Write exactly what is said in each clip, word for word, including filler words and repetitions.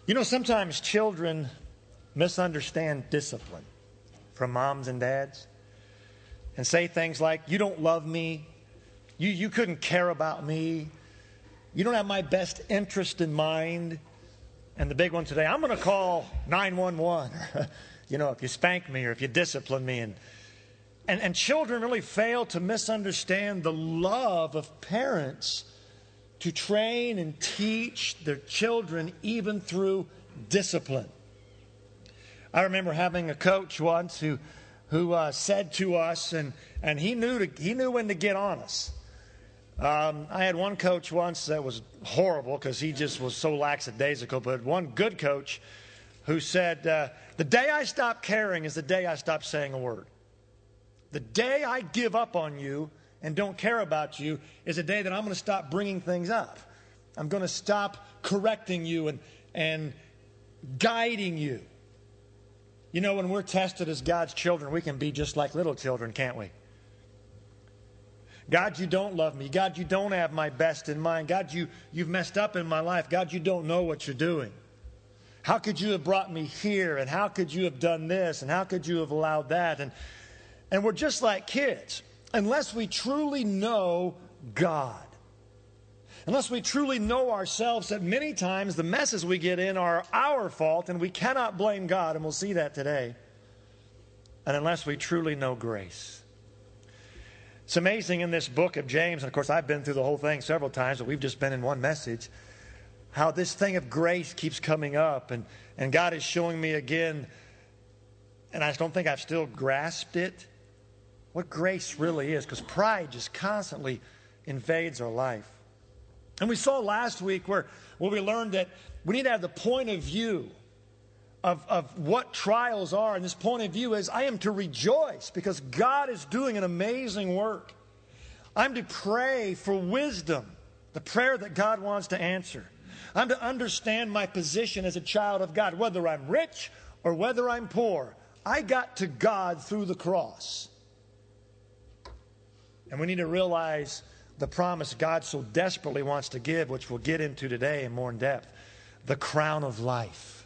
You know, sometimes children misunderstand discipline from moms and dads and say things like, you don't love me, you, you couldn't care about me, you don't have my best interest in mind. And the big one today, I'm going to call nine one one, you know, if you spank me or if you discipline me. And, and, and children really fail to misunderstand the love of parents to train and teach their children even through discipline. I remember having a coach once who who uh, said to us, and, and he knew to, he knew when to get on us. Um, I had one coach once that was horrible because he just was so lackadaisical, but one good coach who said, uh, the day I stop caring is the day I stop saying a word. The day I give up on you and don't care about you is a day that I'm going to stop bringing things up. I'm going to stop correcting you and, and guiding you. You know, when we're tested as God's children, we can be just like little children, can't we? God, you don't love me. God, you don't have my best in mind. God, you, you've messed up in my life. God, you don't know what you're doing. How could you have brought me here? And how could you have done this? And how could you have allowed that? And, and we're just like kids. Unless we truly know God, unless we truly know ourselves, that many times the messes we get in are our fault and we cannot blame God, and we'll see that today, and unless we truly know grace. It's amazing in this book of James, and of course I've been through the whole thing several times, but we've just been in one message, how this thing of grace keeps coming up, and, and God is showing me again, and I don't think I've still grasped it, what grace really is, because pride just constantly invades our life. And we saw last week where, where we learned that we need to have the point of view of, of what trials are. And this point of view is, I am to rejoice because God is doing an amazing work. I'm to pray for wisdom, the prayer that God wants to answer. I'm to understand my position as a child of God, whether I'm rich or whether I'm poor. I got to God through the cross. And we need to realize the promise God so desperately wants to give, which we'll get into today in more in depth, the crown of life.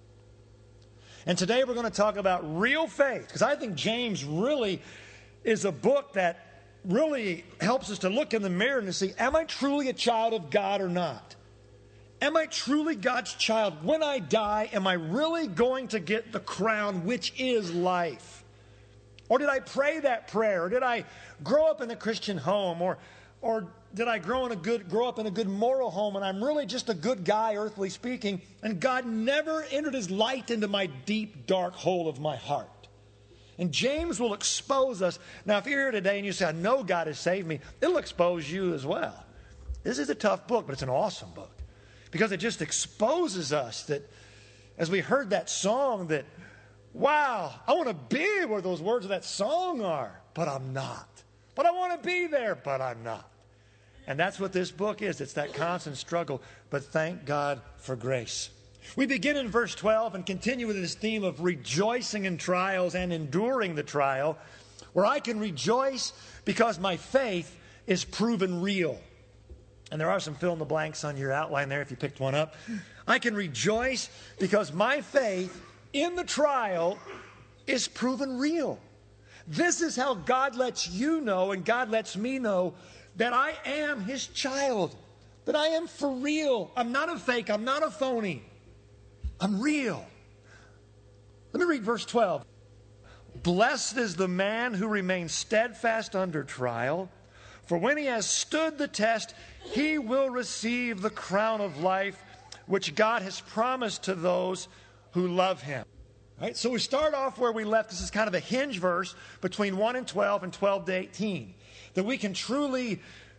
And today we're going to talk about real faith, because I think James really is a book that really helps us to look in the mirror and to see, am I truly a child of God or not? Am I truly God's child? When I die, am I really going to get the crown, which is life? Or did I pray that prayer? Or did I grow up in a Christian home? Or, or did I grow, in a good, grow up in a good moral home and I'm really just a good guy, earthly speaking, and God never entered His light into my deep, dark hole of my heart? And James will expose us. Now, if you're here today and you say, I know God has saved me, it'll expose you as well. This is a tough book, but it's an awesome book. Because it just exposes us that, as we heard that song, that, wow, I want to be where those words of that song are, but I'm not. But I want to be there, but I'm not. And that's what this book is. It's that constant struggle. But thank God for grace. We begin in verse twelve and continue with this theme of rejoicing in trials and enduring the trial, where I can rejoice because my faith is proven real. And there are some fill in the blanks on your outline there if you picked one up. I can rejoice because my faith in the trial is proven real. This is how God lets you know and God lets me know that I am His child, that I am for real. I'm not a fake. I'm not a phony. I'm real. Let me read verse twelve. Blessed is the man who remains steadfast under trial, for when he has stood the test, he will receive the crown of life which God has promised to those who love Him. All right, so we start off where we left. This is kind of a hinge verse between one and twelve and twelve to eighteen. That we can truly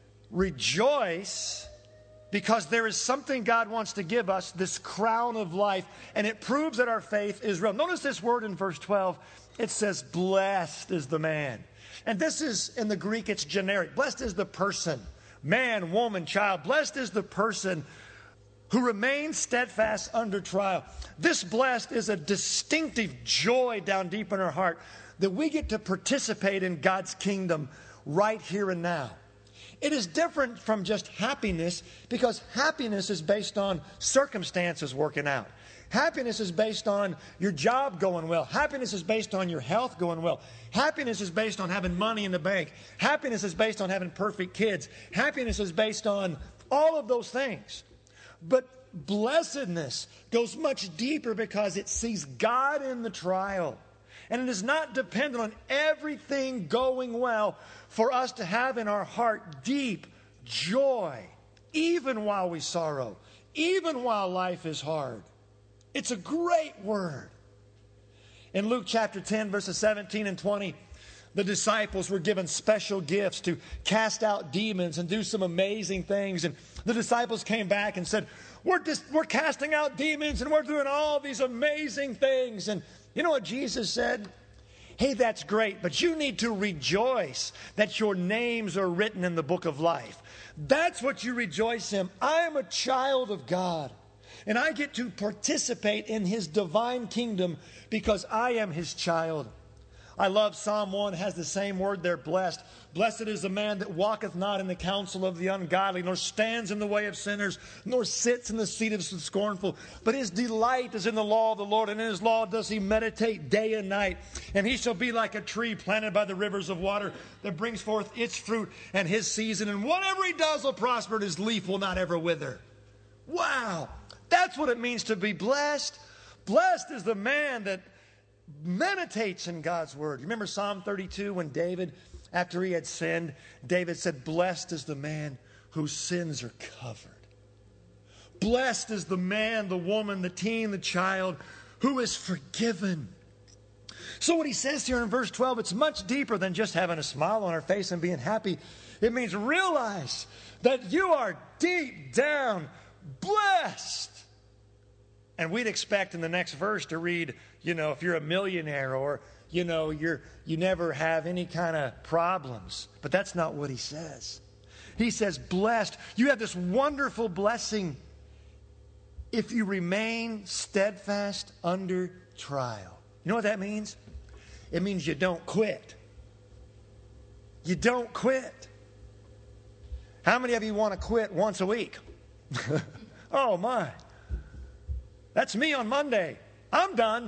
rejoice because there is something God wants to give us, this crown of life, and it proves that our faith is real. Notice this word in verse twelve. It says, blessed is the man. And this is, in the Greek, it's generic. Blessed is the person, man, woman, child. Blessed is the person who remains steadfast under trial. This blessed is a distinctive joy down deep in our heart that we get to participate in God's kingdom right here and now. It is different from just happiness because happiness is based on circumstances working out. Happiness is based on your job going well. Happiness is based on your health going well. Happiness is based on having money in the bank. Happiness is based on having perfect kids. Happiness is based on all of those things. But blessedness goes much deeper because it sees God in the trial. And it is not dependent on everything going well for us to have in our heart deep joy, even while we sorrow, even while life is hard. It's a great word. In Luke chapter ten, verses seventeen and twenty, the disciples were given special gifts to cast out demons and do some amazing things. And the disciples came back and said, we're, just, we're casting out demons and we're doing all these amazing things. And you know what Jesus said? Hey, that's great, but you need to rejoice that your names are written in the book of life. That's what you rejoice in. I am a child of God, and I get to participate in His divine kingdom because I am His child. I love Psalm one, has the same word there, blessed. Blessed is the man that walketh not in the counsel of the ungodly, nor stands in the way of sinners, nor sits in the seat of the scornful. But his delight is in the law of the Lord, and in His law does he meditate day and night. And he shall be like a tree planted by the rivers of water that brings forth its fruit and his season. And whatever he does will prosper, and his leaf will not ever wither. Wow! That's what it means to be blessed. Blessed is the man that meditates in God's word. You remember Psalm thirty-two when David, after he had sinned, David said, blessed is the man whose sins are covered. Blessed is the man, the woman, the teen, the child who is forgiven. So what he says here in verse twelve, it's much deeper than just having a smile on our face and being happy. It means realize that you are deep down blessed. And we'd expect in the next verse to read, you know, if you're a millionaire or, you know, you're, you never have any kind of problems. But that's not what he says. He says, blessed. You have this wonderful blessing if you remain steadfast under trial. You know what that means? It means you don't quit. You don't quit. How many of you want to quit once a week? Oh, my. That's me on Monday. I'm done.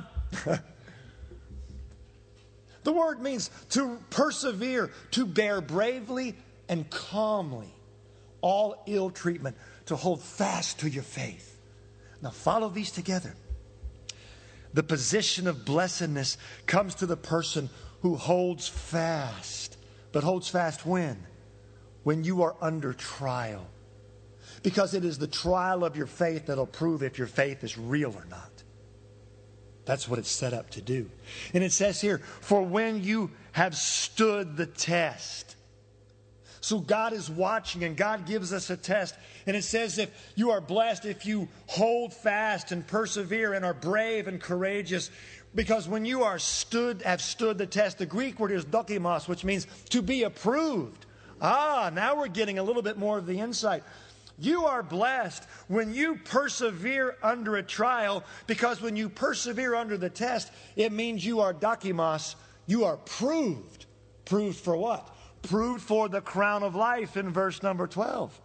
The word means to persevere, to bear bravely and calmly all ill treatment, to hold fast to your faith. Now follow these together. The position of blessedness comes to the person who holds fast. But holds fast when? When you are under trial. Because it is the trial of your faith that'll prove if your faith is real or not. That's what it's set up to do. And it says here, for when you have stood the test. So God is watching and God gives us a test. And it says if you are blessed, if you hold fast and persevere and are brave and courageous. Because when you are stood, have stood the test, the Greek word is dokimos, which means to be approved. Ah, now we're getting a little bit more of the insight. You are blessed when you persevere under a trial, because when you persevere under the test, it means you are dokimos, you are proved. Proved for what? Proved for the crown of life in verse number twelve.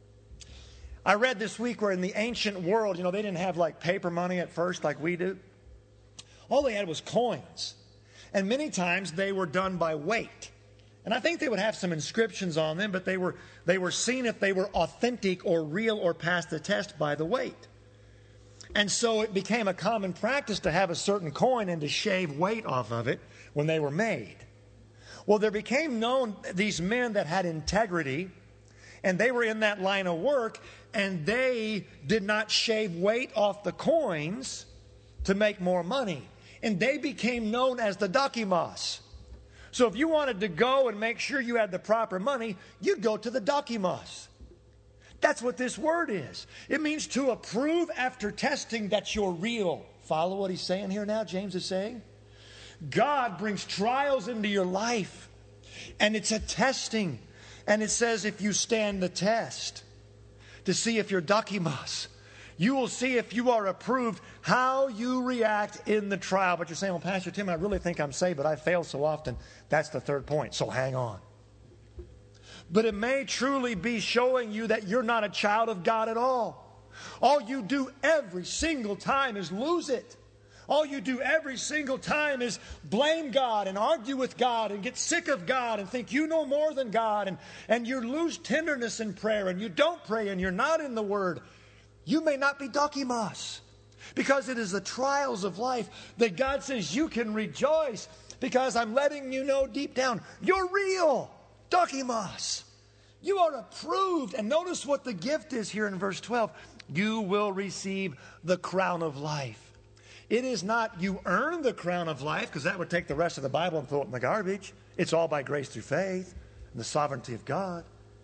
I read this week where in the ancient world, you know, they didn't have like paper money at first like we do. All they had was coins. And many times they were done by weight. And I think they would have some inscriptions on them, but they were they were seen if they were authentic or real or passed the test by the weight. And so it became a common practice to have a certain coin and to shave weight off of it when they were made. Well, there became known these men that had integrity, and they were in that line of work, and they did not shave weight off the coins to make more money. And they became known as the dokimos. So if you wanted to go and make sure you had the proper money, you'd go to the dokimos. That's what this word is. It means to approve after testing that you're real. Follow what he's saying here now, James is saying? God brings trials into your life, and it's a testing. And it says if you stand the test to see if you're dokimos, you will see if you are approved how you react in the trial. But you're saying, well, Pastor Tim, I really think I'm saved, but I fail so often. That's the third point, so hang on. But it may truly be showing you that you're not a child of God at all. All you do every single time is lose it. All you do every single time is blame God and argue with God and get sick of God and think you know more than God. And, and you lose tenderness in prayer and you don't pray and you're not in the Word. You may not be dokimos, because it is the trials of life that God says you can rejoice, because I'm letting you know deep down, you're real. Dokimos. You are approved. And notice what the gift is here in verse twelve. You will receive the crown of life. It is not you earn the crown of life, because that would take the rest of the Bible and throw it in the garbage. It's all by grace through faith and the sovereignty of God.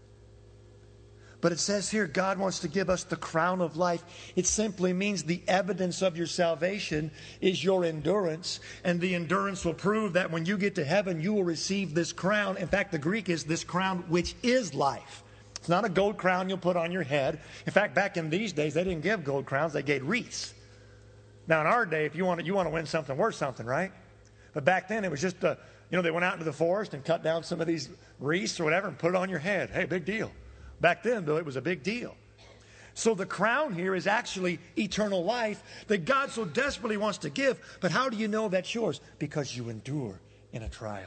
But it says here, God wants to give us the crown of life. It simply means the evidence of your salvation is your endurance. And the endurance will prove that when you get to heaven, you will receive this crown. In fact, the Greek is this crown which is life. It's not a gold crown you'll put on your head. In fact, back in these days, they didn't give gold crowns. They gave wreaths. Now, in our day, if you want to, you want to win something, worth something, right? But back then, it was just, a, you know, they went out into the forest and cut down some of these wreaths or whatever and put it on your head. Hey, big deal. Back then, though, it was a big deal. So the crown here is actually eternal life that God so desperately wants to give. But how do you know that's yours? Because you endure in a trial.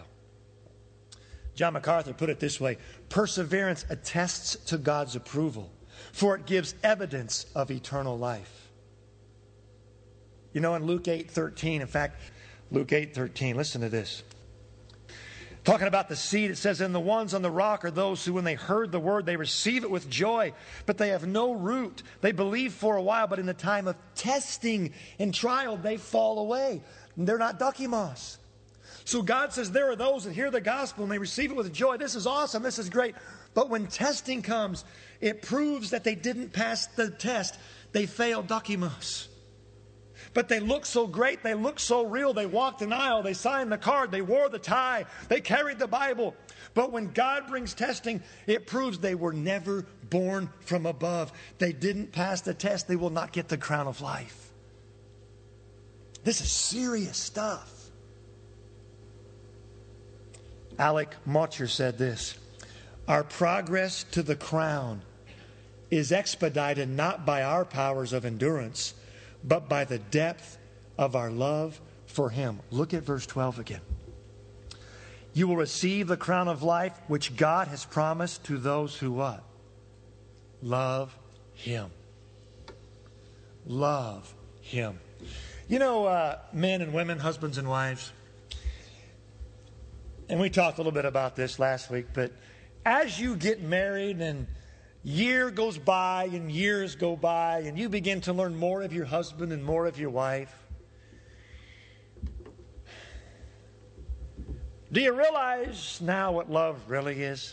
John MacArthur put it this way: perseverance attests to God's approval, for it gives evidence of eternal life. You know, in Luke eight thirteen, in fact, Luke eight thirteen, listen to this. Talking about the seed, it says, and the ones on the rock are those who, when they heard the word, they receive it with joy, but they have no root. They believe for a while, but in the time of testing and trial, they fall away. They're not dokimos. So God says there are those that hear the gospel and they receive it with joy. This is awesome. This is great. But when testing comes, it proves that they didn't pass the test. They failed dokimos. But they look so great, they look so real. They walked an aisle, they signed the card, they wore the tie, they carried the Bible. But when God brings testing, it proves they were never born from above. They didn't pass the test. They will not get the crown of life. This is serious stuff. Alec Motcher said this: our progress to the crown is expedited not by our powers of endurance, but by the depth of our love for Him. Look at verse twelve again. You will receive the crown of life which God has promised to those who what? Love Him. Love Him. You know, uh, men and women, husbands and wives, and we talked a little bit about this last week, but as you get married and year goes by and years go by and you begin to learn more of your husband and more of your wife, do you realize now what love really is?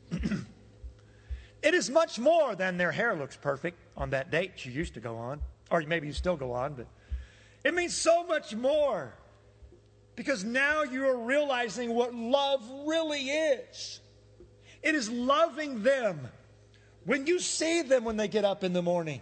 It is much more than their hair looks perfect on that date you used to go on, or maybe you still go on, but it means so much more, because now you are realizing what love really is. It is loving them when you see them when they get up in the morning.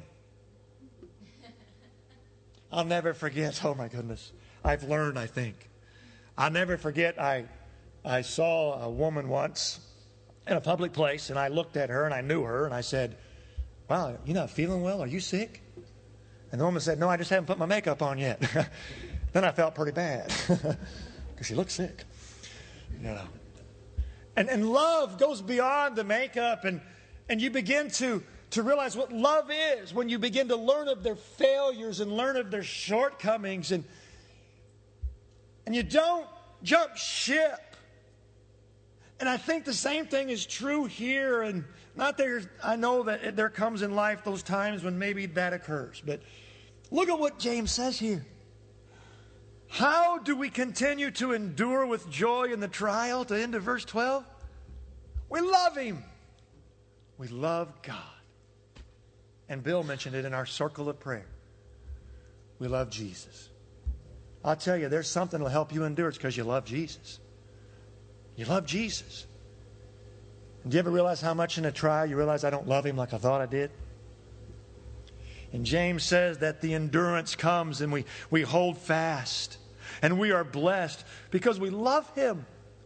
I'll never forget, oh my goodness, I've learned, I think. I'll never forget, I, I saw a woman once in a public place, and I looked at her, and I knew her, and I said, wow, you're not feeling well? Are you sick? And the woman said, no, I just haven't put my makeup on yet. Then I felt pretty bad, because she looked sick. You know. And, and love goes beyond the makeup, and And you begin to, to realize what love is when you begin to learn of their failures and learn of their shortcomings. And, and you don't jump ship. And I think the same thing is true here. And not there, I know that there comes in life those times when maybe that occurs. But look at what James says here. How do we continue to endure with joy in the trial? To the end of verse twelve. We love Him. We love God. And Bill mentioned it in our circle of prayer. We love Jesus. I'll tell you, there's something that will help you endure. It's because you love Jesus. You love Jesus. And do you ever realize how much in a trial you realize I don't love Him like I thought I did? And James says that the endurance comes and we, we hold fast. And we are blessed because we love Him.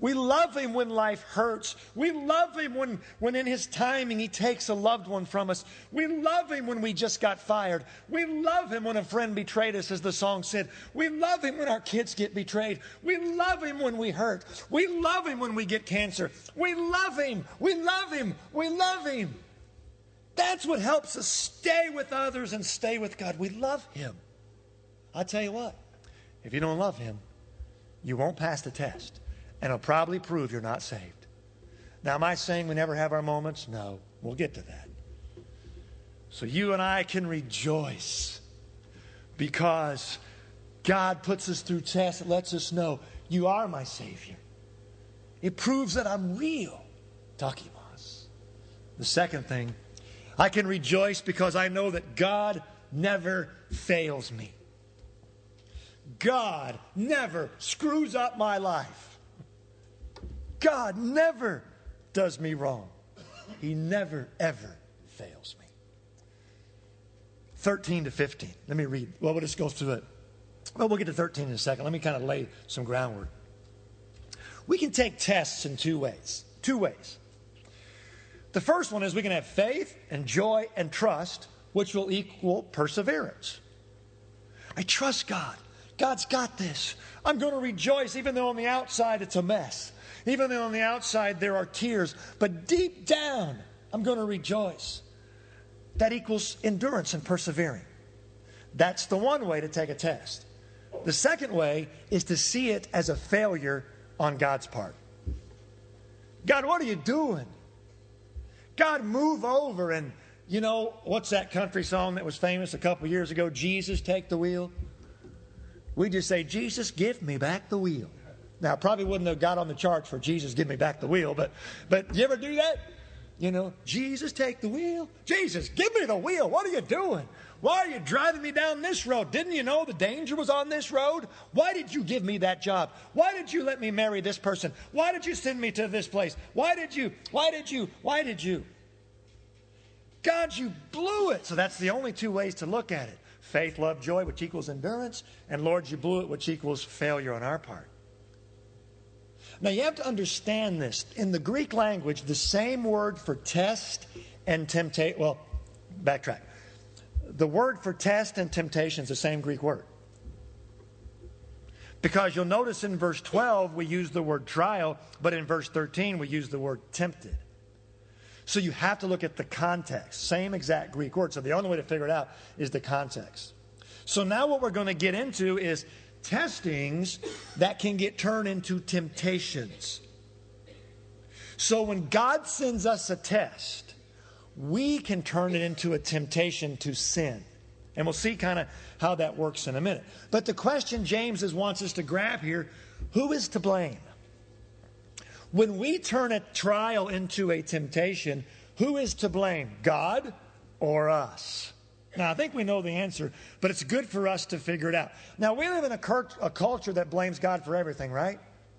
We love Him when life hurts. We love Him when, when in His timing He takes a loved one from us. We love Him when we just got fired. We love Him when a friend betrayed us, as the song said. We love Him when our kids get betrayed. We love Him when we hurt. We love Him when we get cancer. We love Him. We love Him. We love Him. That's what helps us stay with others and stay with God. We love Him. I'll tell you what, if you don't love Him, you won't pass the test. And it'll probably prove you're not saved. Now, am I saying we never have our moments? No. We'll get to that. So you and I can rejoice because God puts us through tests that lets us know you are my Savior. It proves that I'm real. Takimos. The second thing, I can rejoice because I know that God never fails me. God never screws up my life. God never does me wrong. He never, ever fails me. thirteen to fifteen. Let me read. Well, we'll just go through it. Well, we'll get to thirteen in a second. Let me kind of lay some groundwork. We can take tests in two ways. Two ways. The first one is we can have faith and joy and trust, which will equal perseverance. I trust God. God's got this. I'm going to rejoice even though on the outside it's a mess. Even though on the outside there are tears. But deep down, I'm going to rejoice. That equals endurance and persevering. That's the one way to take a test. The second way is to see it as a failure on God's part. God, what are you doing? God, move over and, you know, what's that country song that was famous a couple years ago? Jesus, take the wheel. We just say, Jesus, give me back the wheel. Now, probably wouldn't have got on the charts for Jesus, give me back the wheel, but but you ever do that? You know, Jesus, take the wheel. Jesus, give me the wheel. What are you doing? Why are you driving me down this road? Didn't you know the danger was on this road? Why did you give me that job? Why did you let me marry this person? Why did you send me to this place? Why did you? Why did you? Why did you? God, you blew it. So that's the only two ways to look at it. Faith, love, joy, which equals endurance. And Lord, you blew it, which equals failure on our part. Now, you have to understand this. In the Greek language, the same word for test and temptation, well, backtrack. The word for test and temptation is the same Greek word. Because you'll notice in verse twelve, we use the word trial, but in verse thirteen, we use the word tempted. So you have to look at the context. Same exact Greek word. So the only way to figure it out is the context. So now what we're going to get into is testings that can get turned into temptations. So when God sends us a test, we can turn it into a temptation to sin. And we'll see kind of how that works in a minute. But the question James is, wants us to grab here, who is to blame? When we turn a trial into a temptation, who is to blame? God or us? Now, I think we know the answer, but it's good for us to figure it out. Now, we live in a, cult- a culture that blames God for everything, right?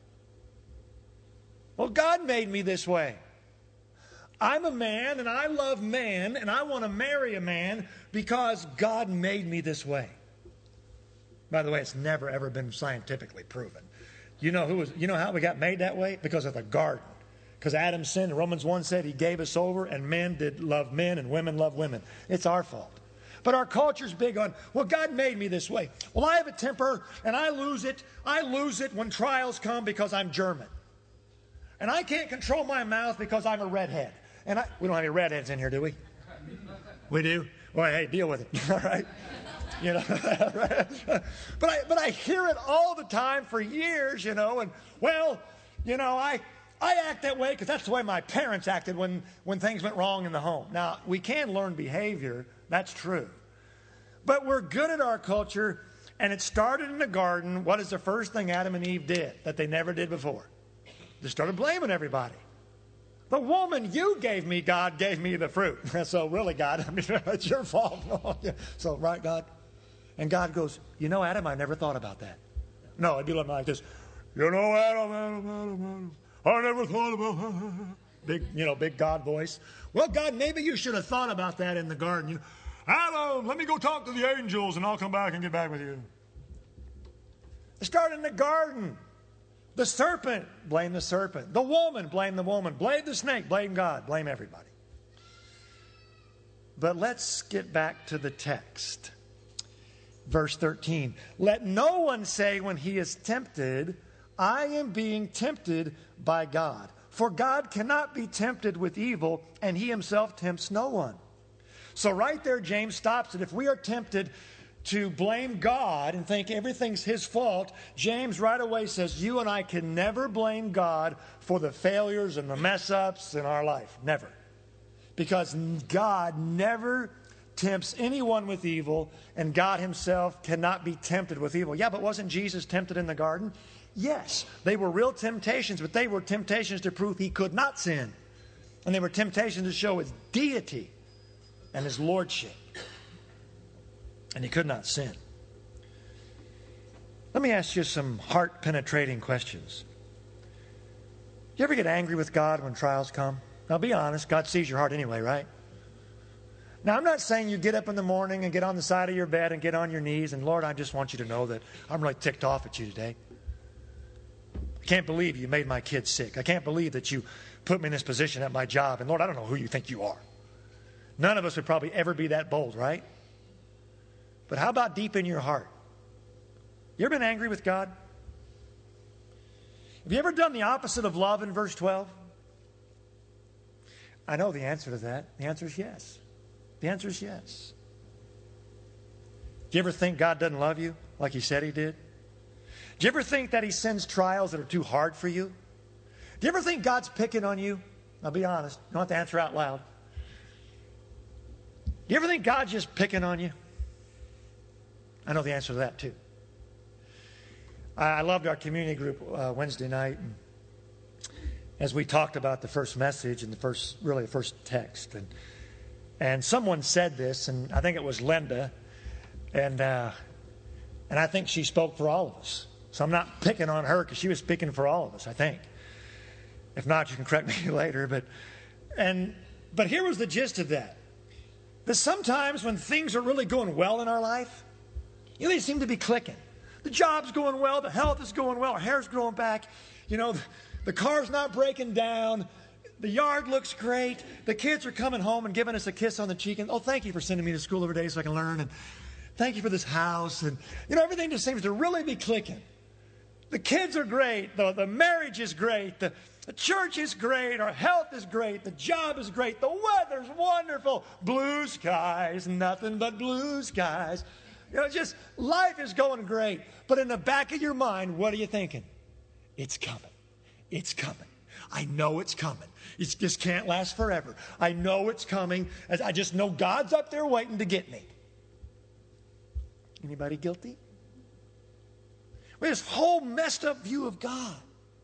Well, God made me this way. I'm a man, and I love man, and I want to marry a man because God made me this way. By the way, it's never, ever been scientifically proven. You know who was? You know how we got made that way? Because of the garden. Because Adam sinned, and Romans one said he gave us over, and men did love men, and women love women. It's our fault. But our culture's big on, well, God made me this way. Well, I have a temper, and I lose it. I lose it when trials come because I'm German. And I can't control my mouth because I'm a redhead. And I, we don't have any redheads in here, do we? We do? Well, hey, deal with it. All right? You know, but I but I hear it all the time for years, you know, and well, you know, I I act that way because that's the way my parents acted when, when things went wrong in the home. Now, we can learn behavior. That's true. But we're good at our culture, and it started in the garden. What is the first thing Adam and Eve did that they never did before? They started blaming everybody. The woman you gave me, God gave me the fruit. So really, God, I mean, it's your fault. So, right, God? And God goes, you know, Adam, I never thought about that. No, it'd be like this. You know, Adam, Adam, Adam, Adam, I never thought about that. Big, you know, big God voice. Well, God, maybe you should have thought about that in the garden. You, Adam, let me go talk to the angels and I'll come back and get back with you. It started in the garden. The serpent, blame the serpent. The woman, blame the woman. Blame the snake, blame God, blame everybody. But let's get back to the text. Verse thirteen. Let no one say when he is tempted, I am being tempted by God. For God cannot be tempted with evil, and he himself tempts no one. So right there, James stops it. If we are tempted to blame God and think everything's his fault, James right away says, you and I can never blame God for the failures and the mess-ups in our life. Never. Because God never tempts anyone with evil, and God himself cannot be tempted with evil. Yeah, but wasn't Jesus tempted in the garden? Yes, they were real temptations, but they were temptations to prove he could not sin. And they were temptations to show his deity and his lordship. And he could not sin. Let me ask you some heart-penetrating questions. You ever get angry with God when trials come? Now be honest, God sees your heart anyway, right? Now I'm not saying you get up in the morning and get on the side of your bed and get on your knees and, Lord, I just want you to know that I'm really ticked off at you today. I can't believe you made my kids sick. I can't believe that you put me in this position at my job. And Lord, I don't know who you think you are. None of us would probably ever be that bold, right? But how about deep in your heart? You ever been angry with God? Have you ever done the opposite of love in verse twelve? I know the answer to that. The answer is yes. The answer is yes. Do you ever think God doesn't love you like he said he did? Do you ever think that he sends trials that are too hard for you? Do you ever think God's picking on you? Now be honest. You don't have to answer out loud. Do you ever think God's just picking on you? I know the answer to that too. I loved our community group uh, Wednesday night. And as we talked about the first message and the first, really the first text. And, and someone said this, and I think it was Linda. And, uh, and I think she spoke for all of us. So I'm not picking on her because she was speaking for all of us, I think. If not, you can correct me later. But, and, but here was the gist of that. That sometimes when things are really going well in our life, you know, they seem to be clicking. The job's going well, the health is going well, our hair's growing back, you know, the, the car's not breaking down, the yard looks great, the kids are coming home and giving us a kiss on the cheek, and oh, thank you for sending me to school every day so I can learn, and thank you for this house, and you know, everything just seems to really be clicking. The kids are great, the, the marriage is great, the, the church is great, our health is great, the job is great, the weather's wonderful, blue skies, nothing but blue skies. You know, just life is going great. But in the back of your mind, what are you thinking? It's coming. It's coming. I know it's coming. It just can't last forever. I know it's coming. I just know God's up there waiting to get me. Anybody guilty? We have this whole messed up view of God.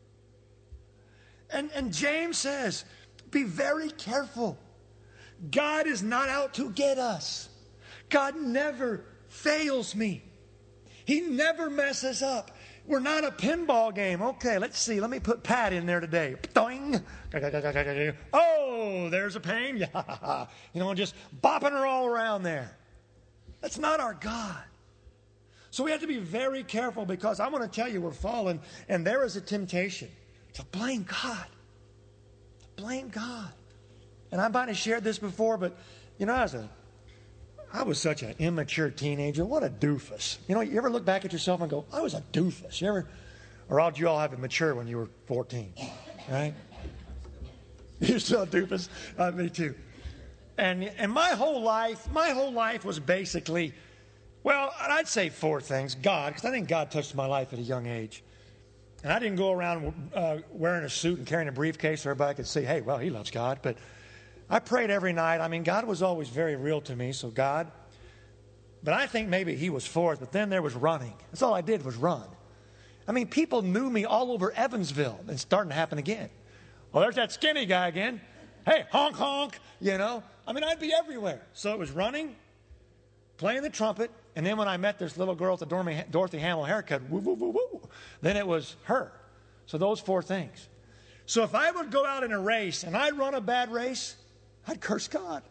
And, and James says, be very careful. God is not out to get us. God never fails me. He never messes up. We're not a pinball game. Okay, let's see. Let me put Pat in there today. Doing. Oh, there's a pain. Yeah. You know, just bopping her all around there. That's not our God. So we have to be very careful because I'm going to tell you we're fallen and there is a temptation to blame God. To blame God. And I might have shared this before, but you know, as a I was such an immature teenager. What a doofus. You know, you ever look back at yourself and go, I was a doofus. You ever, or all did you all have it mature when you were fourteen? Right? You're still a doofus? Uh, me too. And, and my whole life, my whole life was basically, well, I'd say four things. God, because I think God touched my life at a young age. And I didn't go around uh, wearing a suit and carrying a briefcase so everybody could say, hey, well, he loves God. But I prayed every night. I mean, God was always very real to me, so God. But I think maybe he was fourth, but then there was running. That's all I did was run. I mean, people knew me all over Evansville. It's starting to happen again. Well, there's that skinny guy again. Hey, honk, honk, you know. I mean, I'd be everywhere. So it was running, playing the trumpet, and then when I met this little girl with the Dorothy Hamill haircut, woo, woo, woo, woo, then it was her. So those four things. So if I would go out in a race and I'd run a bad race, I'd curse God.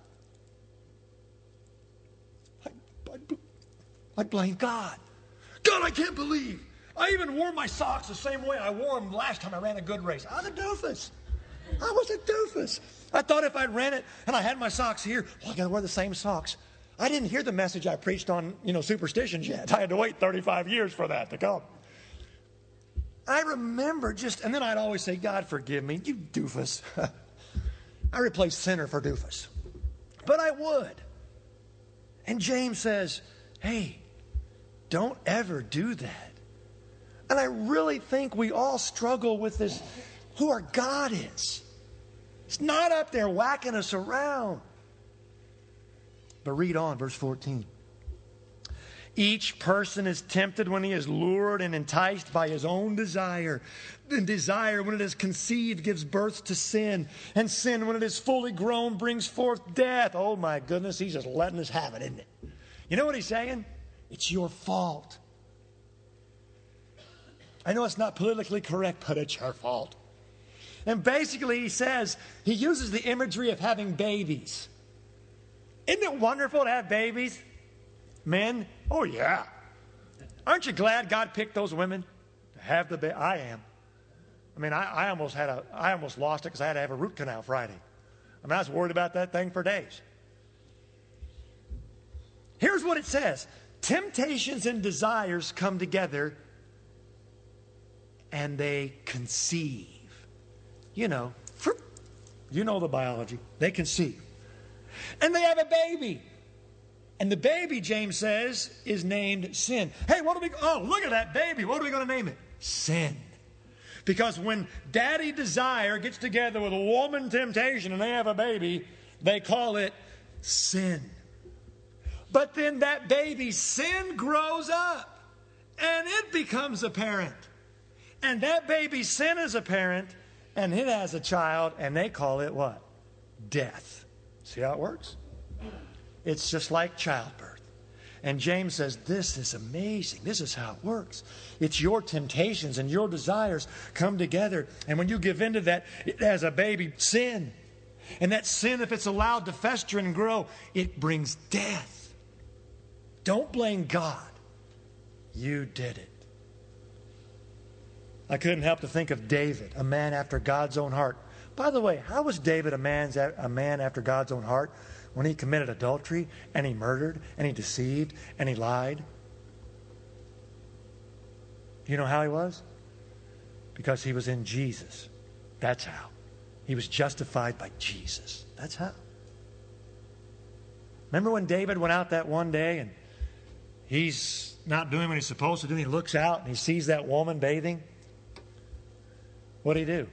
I'd, I'd, I'd blame God. God, I can't believe I even wore my socks the same way I wore them last time I ran a good race. I was a doofus. I was a doofus. I thought if I ran it and I had my socks here, well, I got to wear the same socks. I didn't hear the message I preached on, you know, superstitions yet. I had to wait thirty-five years for that to come. I remember just, and then I'd always say, God, forgive me, you doofus. I replaced sinner for doofus. But I would. And James says, hey, don't ever do that. And I really think we all struggle with this, who our God is. It's not up there whacking us around. But read on, verse fourteen. Each person is tempted when he is lured and enticed by his own desire. And desire, when it is conceived, gives birth to sin. And sin, when it is fully grown, brings forth death. Oh my goodness, he's just letting us have it, isn't it? You know what he's saying? It's your fault. I know it's not politically correct, but it's your fault. And basically he says, he uses the imagery of having babies. Isn't it wonderful to have babies? Men? Oh, yeah. Aren't you glad God picked those women to have the baby? I am. I mean, I, I almost had a, I almost lost it because I had to have a root canal Friday. I mean, I was worried about that thing for days. Here's what it says. Temptations and desires come together and they conceive. You know, you know the biology. They conceive. And they have a baby. And the baby, James says, is named sin. Hey, what are we, oh, look at that baby. What are we going to name it? Sin. Because when daddy desire gets together with a woman temptation and they have a baby, they call it sin. But then that baby sin grows up and it becomes a parent. And that baby sin is a parent and it has a child and they call it what? Death. See how it works? It's just like childbirth. And James says, this is amazing. This is how it works. It's your temptations and your desires come together. And when you give into that, it has a baby sin. And that sin, if it's allowed to fester and grow, it brings death. Don't blame God. You did it. I couldn't help to think of David, a man after God's own heart. By the way, how was David a, man's, a man after God's own heart? When he committed adultery, and he murdered, and he deceived, and he lied. You know how he was? Because he was in Jesus. That's how. He was justified by Jesus. That's how. Remember when David went out that one day, and he's not doing what he's supposed to do, and he looks out, and he sees that woman bathing? What did he do?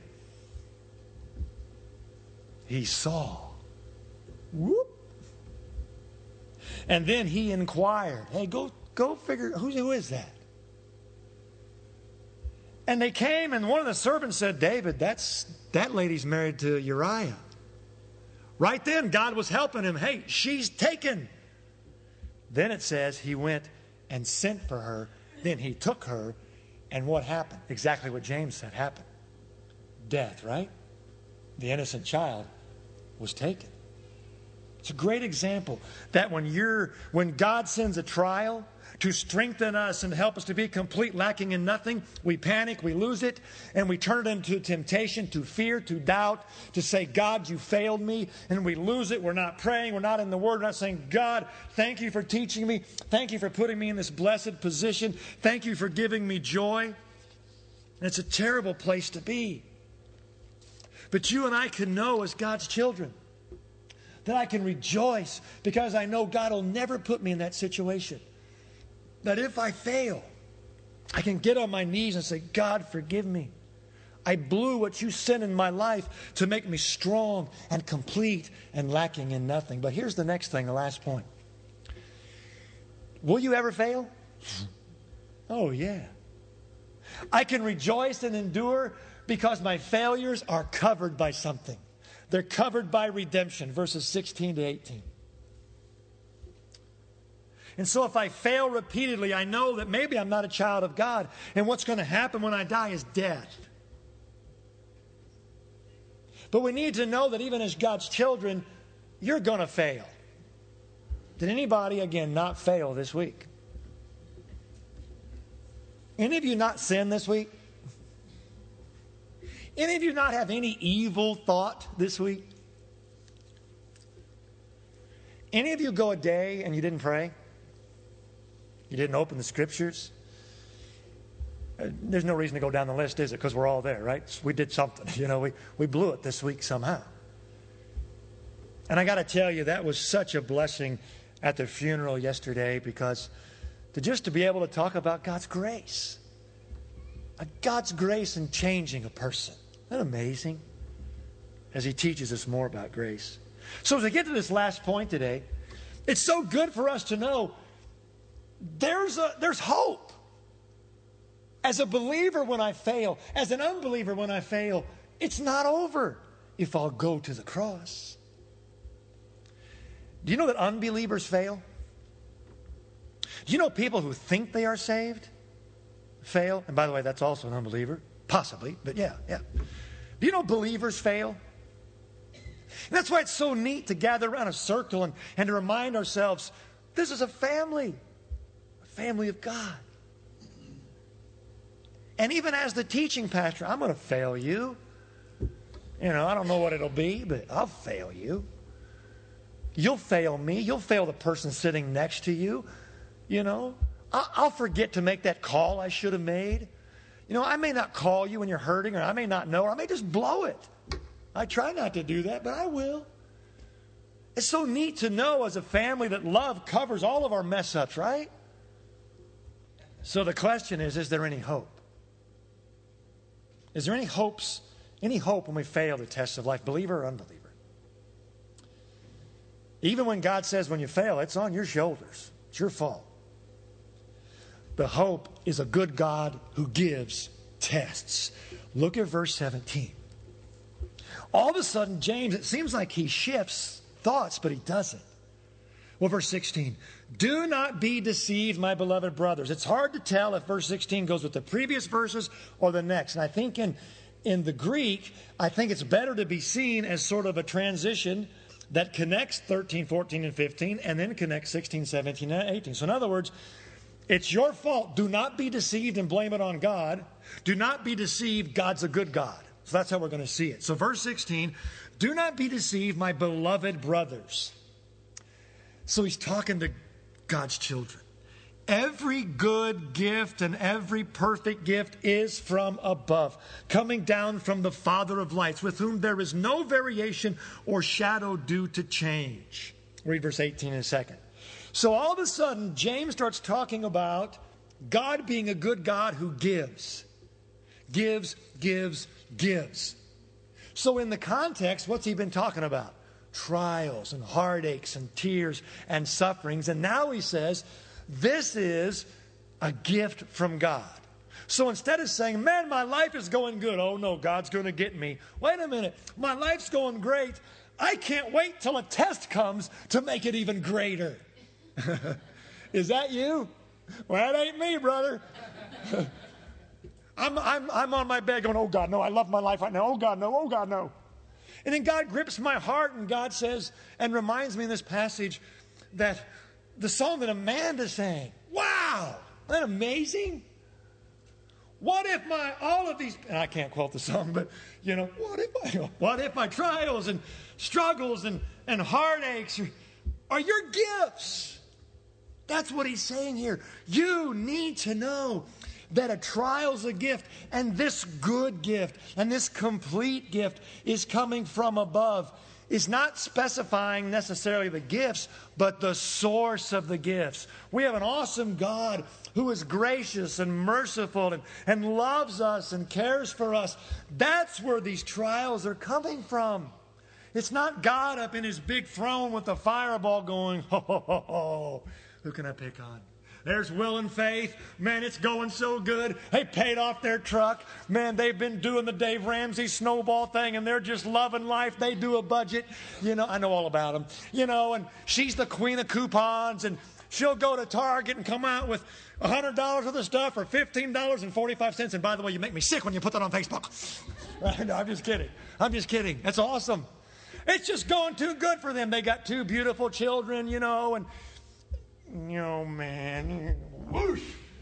He saw. Whoop. And then he inquired, hey, go go figure, who, who is that? And they came, and one of the servants said, David, that's that lady's married to Uriah. Right then, God was helping him. Hey, she's taken. Then it says he went and sent for her. Then he took her. And what happened? Exactly what James said happened. Death, right? The innocent child was taken. It's a great example that when you're, when God sends a trial to strengthen us and help us to be complete, lacking in nothing, we panic, we lose it, and we turn it into temptation, to fear, to doubt, to say, God, you failed me, and we lose it. We're not praying, we're not in the Word, we're not saying, God, thank you for teaching me, thank you for putting me in this blessed position, thank you for giving me joy. And it's a terrible place to be. But you and I can know as God's children that I can rejoice because I know God will never put me in that situation. That if I fail, I can get on my knees and say, God, forgive me. I blew what you sent in my life to make me strong and complete and lacking in nothing. But here's the next thing, the last point. Will you ever fail? Oh, yeah. I can rejoice and endure because my failures are covered by something. They're covered by redemption, verses sixteen to eighteen. And so if I fail repeatedly, I know that maybe I'm not a child of God. And what's going to happen when I die is death. But we need to know that even as God's children, you're going to fail. Did anybody, again, not fail this week? Any of you not sin this week? Any of you not have any evil thought this week? Any of you go a day and you didn't pray? You didn't open the scriptures? Uh, there's no reason to go down the list, is it? Because we're all there, right? We did something. You know, we, we blew it this week somehow. And I got to tell you, that was such a blessing at the funeral yesterday, because to just to be able to talk about God's grace. God's grace in changing a person. Isn't that amazing? As he teaches us more about grace. So as we get to this last point today, it's so good for us to know there's a, there's hope. As a believer when I fail, as an unbeliever when I fail, it's not over if I'll go to the cross. Do you know that unbelievers fail? Do you know people who think they are saved fail? And by the way, that's also an unbeliever. Possibly, but yeah, yeah. Do you know believers fail? And that's why it's so neat to gather around a circle and, and to remind ourselves, this is a family. A family of God. And even as the teaching pastor, I'm going to fail you. You know, I don't know what it'll be, but I'll fail you. You'll fail me. You'll fail the person sitting next to you. You know, I'll forget to make that call I should have made. You know, I may not call you when you're hurting, or I may not know, or I may just blow it. I try not to do that, but I will. It's so neat to know as a family that love covers all of our mess-ups, right? So the question is, is there any hope? Is there any hopes, any hope when we fail the test of life, believer or unbeliever? Even when God says when you fail, it's on your shoulders. It's your fault. The hope is a good God who gives tests. Look at verse seventeen. All of a sudden, James, it seems like he shifts thoughts, but he doesn't. Well, verse sixteen. Do not be deceived, my beloved brothers. It's hard to tell if verse sixteen goes with the previous verses or the next. And I think in, in the Greek, I think it's better to be seen as sort of a transition that connects thirteen, fourteen, and fifteen, and then connects sixteen, seventeen, and eighteen. So in other words, it's your fault. Do not be deceived and blame it on God. Do not be deceived. God's a good God. So that's how we're going to see it. So verse sixteen, do not be deceived, my beloved brothers. So he's talking to God's children. Every good gift and every perfect gift is from above, coming down from the Father of lights, with whom there is no variation or shadow due to change. Read verse eighteen in a second. So all of a sudden, James starts talking about God being a good God who gives. Gives, gives, gives. So in the context, what's he been talking about? Trials and heartaches and tears and sufferings. And now he says, this is a gift from God. So instead of saying, man, my life is going good. Oh no, God's going to get me. Wait a minute. My life's going great. I can't wait till a test comes to make it even greater. Is that you? Well, that ain't me, brother. I'm, I'm, I'm on my bed going, oh God, no, I love my life right now. Oh God, no, oh God, no. And then God grips my heart and God says, and reminds me in this passage that the song that Amanda sang, wow, isn't that amazing? What if my, all of these, and I can't quote the song, but, you know, what if my, what if my trials and struggles and, and heartaches are, are your gifts? That's what he's saying here. You need to know that a trial's a gift, and this good gift and this complete gift is coming from above. It's not specifying necessarily the gifts, but the source of the gifts. We have an awesome God who is gracious and merciful and, and loves us and cares for us. That's where these trials are coming from. It's not God up in his big throne with a fireball going, ho, ho, ho, ho. Who can I pick on? There's Will and Faith. Man, it's going so good. They paid off their truck. Man, they've been doing the Dave Ramsey snowball thing, and they're just loving life. They do a budget. You know, I know all about them. You know, and she's the queen of coupons, and she'll go to Target and come out with one hundred dollars worth of stuff for fifteen dollars and forty-five cents. And by the way, you make me sick when you put that on Facebook. Right? No, I'm just kidding. I'm just kidding. That's awesome. It's just going too good for them. They got two beautiful children, you know, and you know, man, whoosh,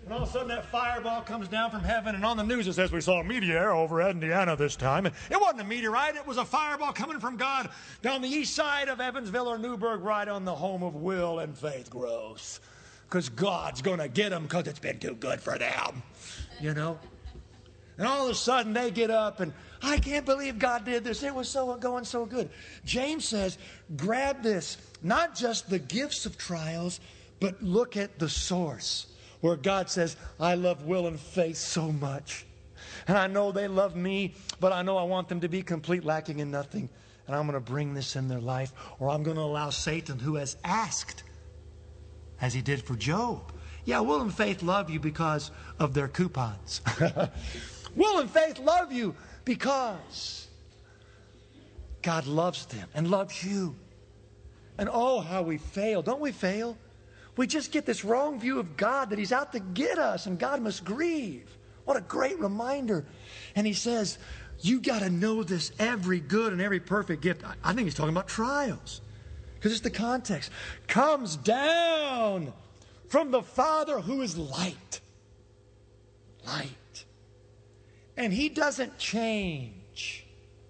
And all of a sudden that fireball comes down from heaven, and on the news it says we saw a meteor over Indiana this time. And it wasn't a meteorite, it was a fireball coming from God down the east side of Evansville or Newburgh, right on the home of Will and Faith Gross. Because God's going to get them because it's been too good for them, you know. And all of a sudden they get up and, I can't believe God did this. It was so going so good. James says, grab this, not just the gifts of trials, but look at the source. Where God says, I love Will and Faith so much. And I know they love me, but I know I want them to be complete, lacking in nothing. And I'm going to bring this in their life. Or I'm going to allow Satan, who has asked, as he did for Job. Yeah, Will and Faith love you because of their coupons. Will and Faith love you because God loves them and loves you. And oh, how we fail. Don't we fail? We just get this wrong view of God, that He's out to get us and God must grieve. What a great reminder. And He says, you got to know this, every good and every perfect gift. I think He's talking about trials. Because it's the context. Comes down from the Father who is light. Light. And He doesn't change.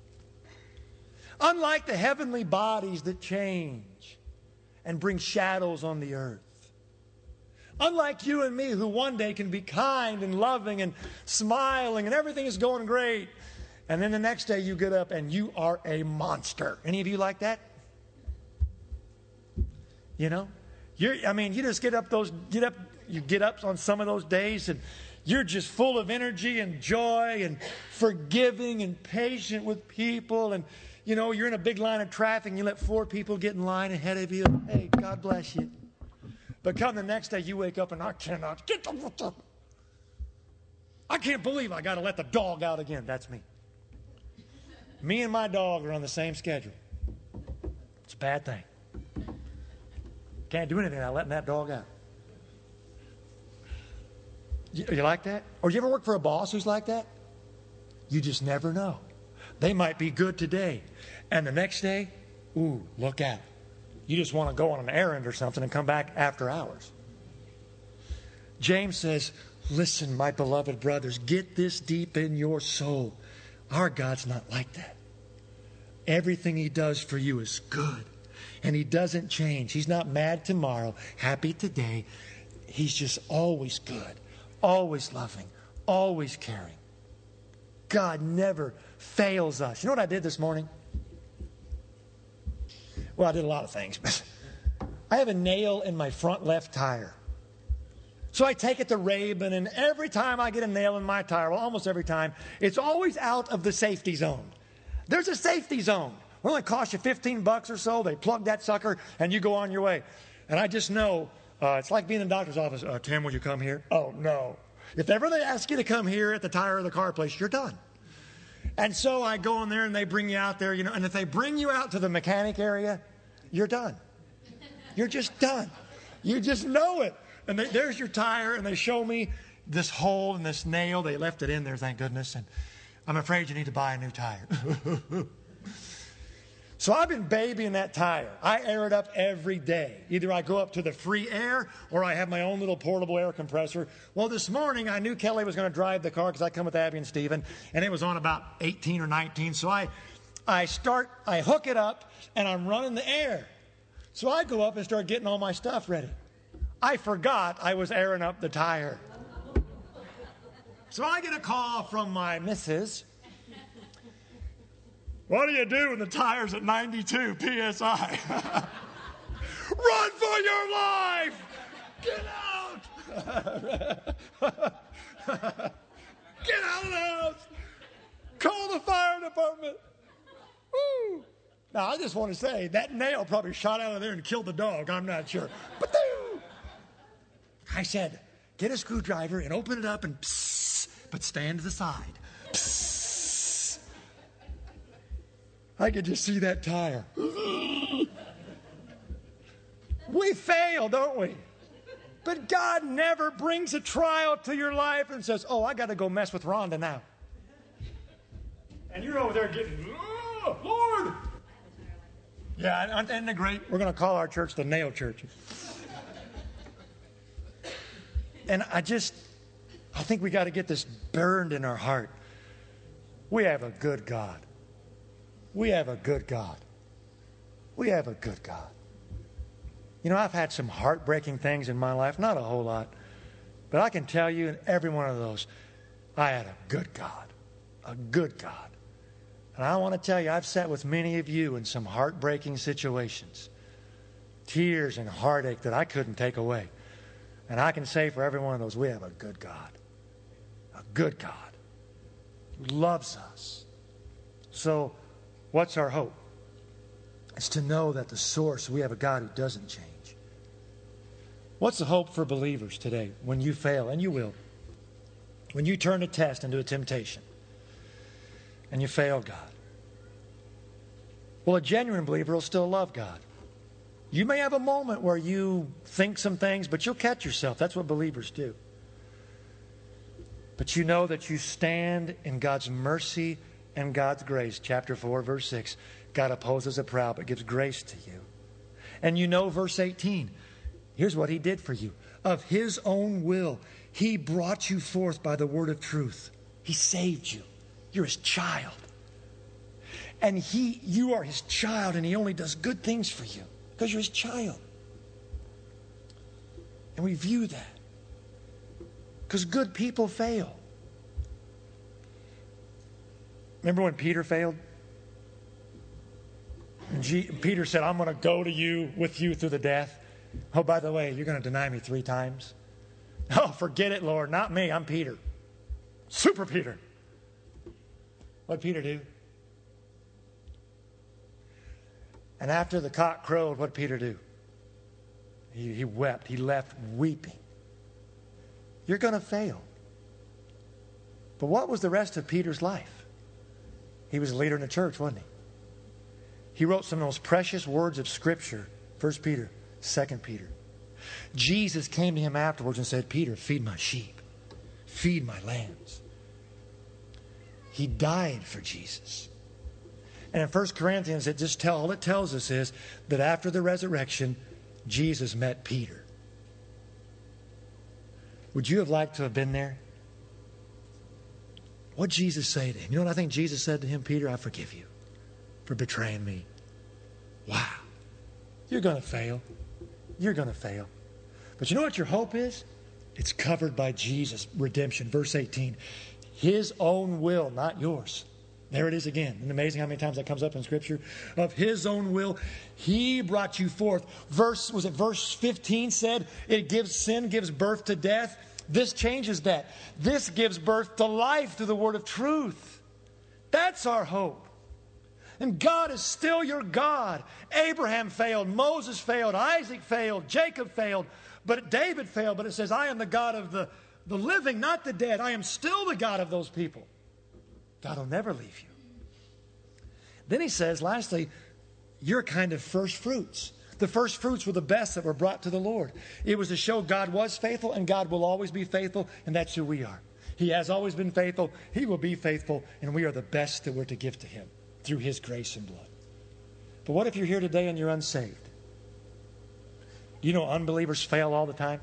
Unlike the heavenly bodies that change and bring shadows on the earth. Unlike you and me, who one day can be kind and loving and smiling and everything is going great. And then the next day you get up and you are a monster. Any of you like that? You know? You're, I mean, you just get up those, get up, you get up on some of those days and you're just full of energy and joy and forgiving and patient with people. And, you know, you're in a big line of traffic and you let four people get in line ahead of you. Hey, God bless you. But come the next day, you wake up and I cannot get the... I can't believe I got to let the dog out again. That's me. Me and my dog are on the same schedule. It's a bad thing. Can't do anything without letting that dog out. You, you like that? Or you ever work for a boss who's like that? You just never know. They might be good today. And the next day, ooh, look out. You just want to go on an errand or something and come back after hours. James says, listen, my beloved brothers, get this deep in your soul. Our God's not like that. Everything He does for you is good. And He doesn't change. He's not mad tomorrow, happy today. He's just always good, always loving, always caring. God never fails us. You know what I did this morning? Well, I did a lot of things, but I have a nail in my front left tire. So I take it to Rabin, and every time I get a nail in my tire, well, almost every time, it's always out of the safety zone. There's a safety zone. It only costs you fifteen bucks or so. They plug that sucker, and you go on your way. And I just know, uh, it's like being in the doctor's office. Uh, Tim, will you come here? Oh, no. If ever they ask you to come here at the tire of the car place, you're done. And so I go in there and they bring you out there, you know, and if they bring you out to the mechanic area, you're done. You're just done. You just know it. And they, there's your tire, and they show me this hole and this nail. They left it in there, thank goodness. And I'm afraid you need to buy a new tire. So I've been babying that tire. I air it up every day. Either I go up to the free air or I have my own little portable air compressor. Well, this morning I knew Kelly was going to drive the car because I come with Abby and Stephen, and it was on about eighteen or nineteen. So I, I start, I hook it up, and I'm running the air. So I go up and start getting all my stuff ready. I forgot I was airing up the tire. So I get a call from my missus. What do you do when the tire's at ninety-two P S I? Run for your life! Get out! Get out of the house! Call the fire department! Woo! Now, I just want to say, that nail probably shot out of there and killed the dog. I'm not sure. But I said, get a screwdriver and open it up and psst, but stand to the side. Psst. I could just see that tire. We fail, don't we? But God never brings a trial to your life and says, oh, I got to go mess with Rhonda now. And you're over there getting, oh, Lord. Yeah, isn't it great? We're going to call our church the Nail Church. and I just, I think we got to get this burned in our heart. We have a good God. We have a good God. We have a good God. You know, I've had some heartbreaking things in my life, not a whole lot, but I can tell you in every one of those, I had a good God, a good God. And I want to tell you, I've sat with many of you in some heartbreaking situations, tears and heartache that I couldn't take away. And I can say for every one of those, we have a good God, a good God who loves us. So what's our hope? It's to know that the source, we have a God who doesn't change. What's the hope for believers today when you fail, and you will? When you turn a test into a temptation and you fail God. Well, a genuine believer will still love God. You may have a moment where you think some things, but you'll catch yourself. That's what believers do. But you know that you stand in God's mercy and God's grace. Chapter four, verse six. God opposes the proud, but gives grace to you. And you know verse eighteen. Here's what He did for you. Of His own will, He brought you forth by the word of truth. He saved you. You're His child. And He, you are His child, and He only does good things for you because you're His child. And we view that. Because good people fail. Remember when Peter failed? And G- Peter said, I'm going to go to you, with you through the death. Oh, by the way, you're going to deny me three times? Oh, forget it, Lord. Not me. I'm Peter. Super Peter. What did Peter do? And after the cock crowed, what did Peter do? He, he wept. He left weeping. You're going to fail. But what was the rest of Peter's life? He was a leader in the church, wasn't he? He wrote some of the most precious words of Scripture. First Peter, Second Peter. Jesus came to him afterwards and said, Peter, feed my sheep. Feed my lambs. He died for Jesus. And in First Corinthians, it just tell, all it tells us is that after the resurrection, Jesus met Peter. Would you have liked to have been there? What did Jesus say to him? You know what I think Jesus said to him? Peter, I forgive you for betraying me. Wow. You're going to fail. You're going to fail. But you know what your hope is? It's covered by Jesus' redemption. Verse eighteen. His own will, not yours. There it is again. Isn't it amazing how many times that comes up in Scripture? Of His own will, He brought you forth. Verse, was it verse fifteen said, it gives sin, gives birth to death. This changes that. This gives birth to life through the word of truth. That's our hope. And God is still your God. Abraham failed. Moses failed. Isaac failed. Jacob failed. But David failed. But it says, I am the God of the, the living, not the dead. I am still the God of those people. God will never leave you. Then he says, lastly, you're kind of first fruits. The first fruits were the best that were brought to the Lord. It was to show God was faithful and God will always be faithful, and that's who we are. He has always been faithful. He will be faithful, and we are the best that we're to give to Him through His grace and blood. But what if you're here today and you're unsaved? You know unbelievers fail all the time?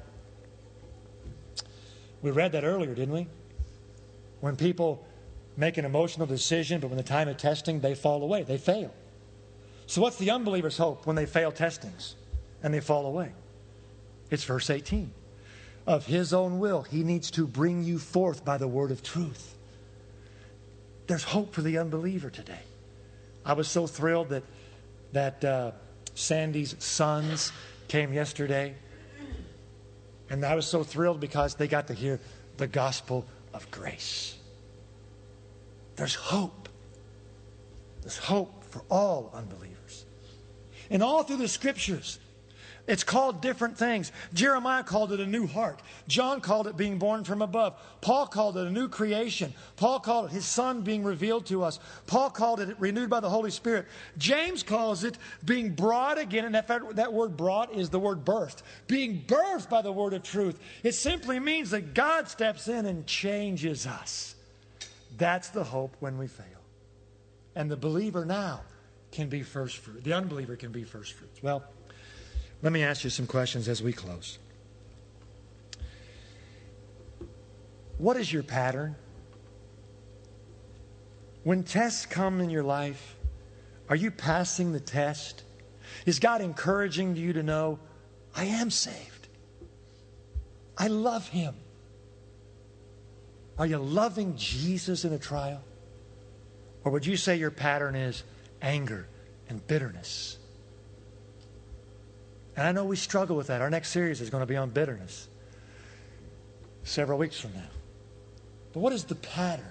We read that earlier, didn't we? When people make an emotional decision, but when the time of testing, they fall away. They fail. So what's the unbeliever's hope when they fail testings and they fall away? It's verse eighteen. Of His own will, He needs to bring you forth by the word of truth. There's hope for the unbeliever today. I was so thrilled that, that uh, Sandy's sons came yesterday. And I was so thrilled because they got to hear the gospel of grace. There's hope. There's hope for all unbelievers. And all through the Scriptures, it's called different things. Jeremiah called it a new heart. John called it being born from above. Paul called it a new creation. Paul called it His Son being revealed to us. Paul called it renewed by the Holy Spirit. James calls it being brought again, and that, that word brought is the word birthed. Being birthed by the word of truth. It simply means that God steps in and changes us. That's the hope when we fail. And the believer now can be first fruit. The unbeliever can be first fruits. Well, let me ask you some questions as we close. What is your pattern? When tests come in your life, are you passing the test? Is God encouraging you to know, I am saved. I love Him. Are you loving Jesus in a trial? Or would you say your pattern is anger and bitterness? And I know we struggle with that. Our next series is going to be on bitterness several weeks from now. But what is the pattern?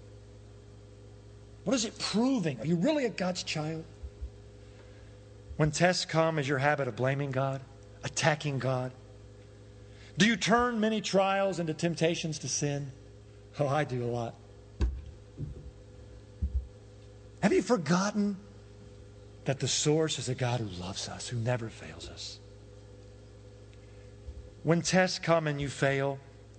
What is it proving? Are you really a God's child? When tests come, is your habit of blaming God, attacking God? Do you turn many trials into temptations to sin? Oh, I do a lot. Have you forgotten that the source is a God who loves us, who never fails us? When tests come and you fail,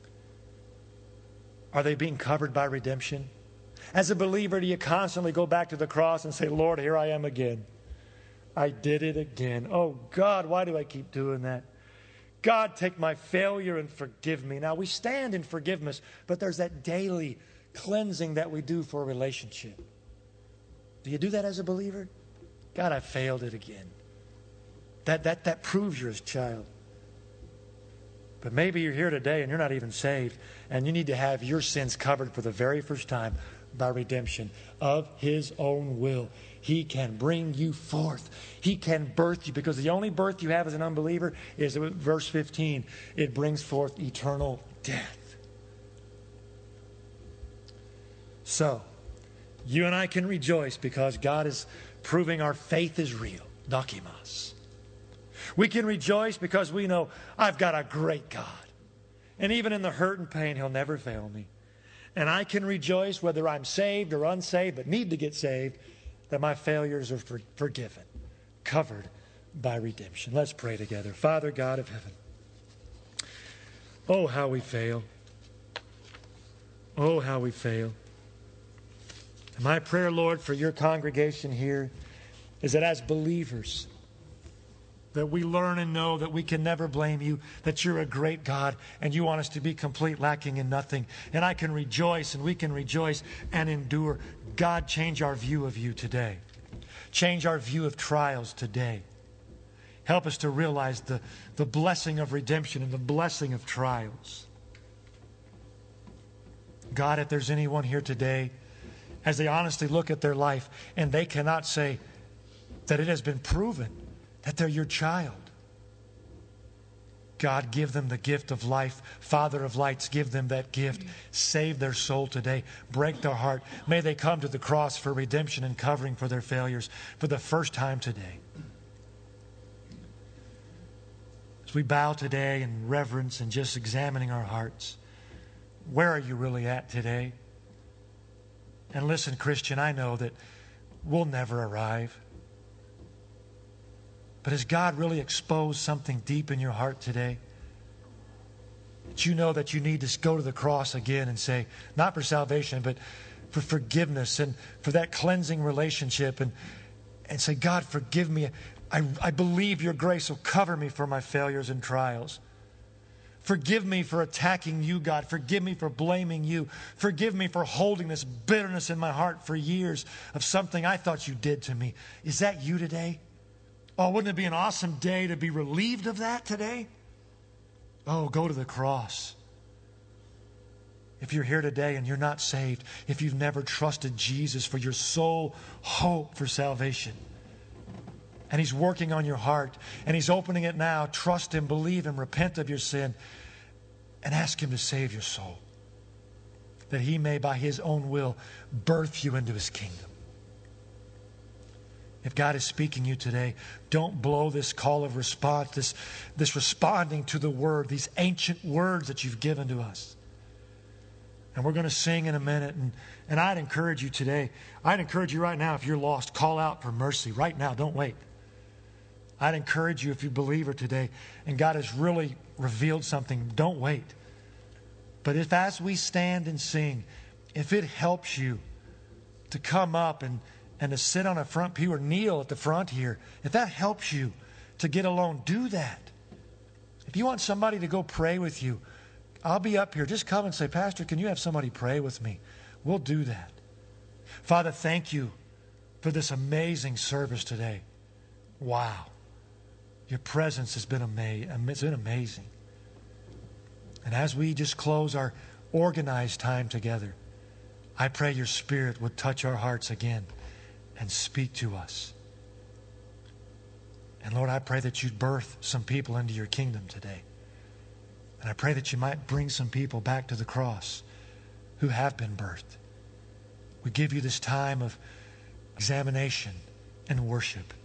are they being covered by redemption? As a believer, do you constantly go back to the cross and say, Lord, here I am again. I did it again. Oh, God, why do I keep doing that? God, take my failure and forgive me. Now, we stand in forgiveness, but there's that daily cleansing that we do for a relationship. Do you do that as a believer? God, I failed it again. That, that, that proves you're His child. But maybe you're here today and you're not even saved, and you need to have your sins covered for the very first time by redemption of His own will. He can bring you forth. He can birth you, because the only birth you have as an unbeliever is, verse fifteen, it brings forth eternal death. So, you and I can rejoice because God is proving our faith is real. Dokimas. We can rejoice because we know I've got a great God. And even in the hurt and pain, He'll never fail me. And I can rejoice whether I'm saved or unsaved, but need to get saved, that my failures are for, forgiven, covered by redemption. Let's pray together. Father God of heaven, oh, how we fail. Oh, how we fail. And my prayer, Lord, for your congregation here is that as believers, that we learn and know that we can never blame you, that you're a great God and you want us to be complete, lacking in nothing. And I can rejoice and we can rejoice and endure. God, change our view of you today. Change our view of trials today. Help us to realize the, the blessing of redemption and the blessing of trials. God, if there's anyone here today, as they honestly look at their life and they cannot say that it has been proven that they're your child, God, give them the gift of life. Father of lights, give them that gift. Save their soul today. Break their heart. May they come to the cross for redemption and covering for their failures for the first time today. As we bow today in reverence and just examining our hearts, where are you really at today? And listen, Christian, I know that we'll never arrive. But has God really exposed something deep in your heart today? That you know that you need to go to the cross again and say, not for salvation, but for forgiveness and for that cleansing relationship, and, and say, God, forgive me. I, I believe your grace will cover me for my failures and trials. Forgive me for attacking you, God. Forgive me for blaming you. Forgive me for holding this bitterness in my heart for years of something I thought you did to me. Is that you today? Oh, wouldn't it be an awesome day to be relieved of that today? Oh, go to the cross. If you're here today and you're not saved, if you've never trusted Jesus for your sole hope for salvation, and He's working on your heart, and He's opening it now, trust Him, believe Him, repent of your sin, and ask Him to save your soul, that He may, by His own will, birth you into His kingdom. If God is speaking to you today, don't blow this call of response, this, this responding to the Word, these ancient words that you've given to us. And we're going to sing in a minute. And, and I'd encourage you today, I'd encourage you right now, if you're lost, call out for mercy right now. Don't wait. I'd encourage you, if you're a believer today, and God has really revealed something, don't wait. But if as we stand and sing, if it helps you to come up and and to sit on a front pew or kneel at the front here, if that helps you to get alone, do that. If you want somebody to go pray with you, I'll be up here. Just come and say, Pastor, can you have somebody pray with me? We'll do that. Father, thank you for this amazing service today. Wow. Your presence has been, ama- it's been amazing. And as we just close our organized time together, I pray your Spirit would touch our hearts again and speak to us. And Lord, I pray that you'd birth some people into your kingdom today. And I pray that you might bring some people back to the cross who have been birthed. We give you this time of examination and worship.